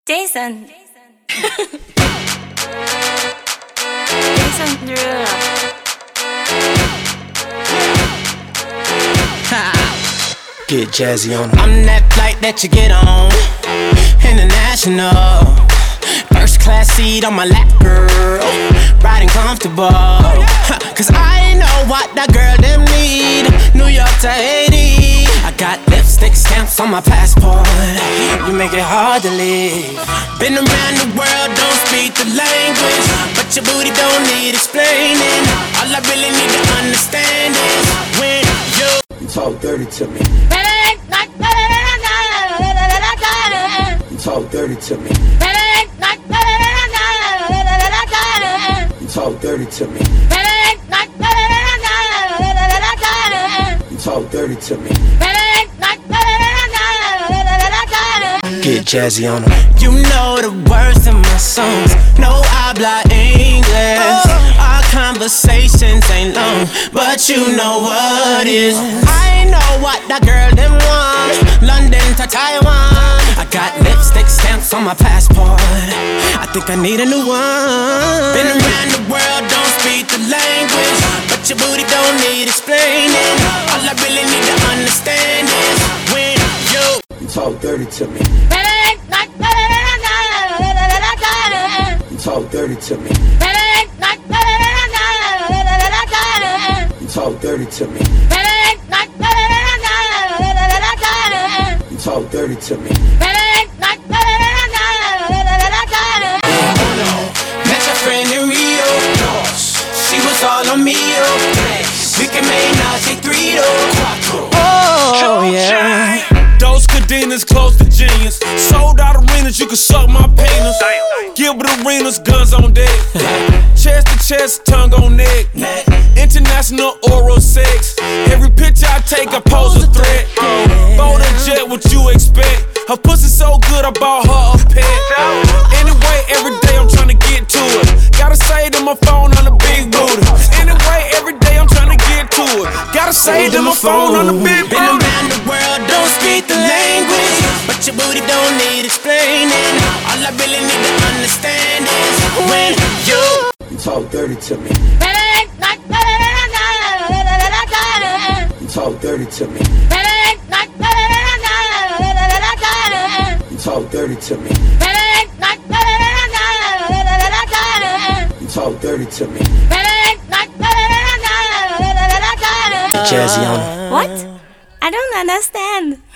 Jason. Jason Derulo. Get jazzy on 'em. I'm that flight that you get on, international. First class seat on my lap, girl, riding comfortable. Cause I know what that girl them need. New York to Haiti, I got lipstick stamps on my passport. You make it hard to leave. Been around the world, don't speak the language, but your booty don't need explaining. All I really need to understand is when you talk dirty to me. Talk dirty to me. Talk dirty to me. Talk dirty to me. Get jazzy on 'em. You know the words of my songs. No habla English. Our conversations ain't long, but you know what is. I know what that girl them want. London to Taiwan. I got lipstick stamps on my passport. I think I need a new one. Been around the world, don't speak the language, but your booty don't need explaining. All I really need to understand is when you talk dirty to me. Talk dirty to me. Talk dirty to me. Talk dirty to me. Met your friend in Rio. She was all on me. We can make Nazi 3 to 4. Oh yeah. Those cadenas close to genius. Sold out arenas, you can suck my penis. Gilbert Arenas, guns on deck. Chest to chest, tongue on neck. International oral sex. Every picture I take, I pose a threat. Bold and jet, what you expect? Her pussy so good, I bought her a pet. Anyway, every day I'm trying to get to it. Gotta say to my phone on the big booty. Anyway, every day I'm trying to get to it. Gotta say to my phone on the big booty. Been around the world, don't speak the language, but your booty don't need explaining. All I really need to understand is when you talk dirty to me. Talk dirty to me. Talk dirty to me. Talk dirty to me. Jazzy on 'em. What? I don't understand.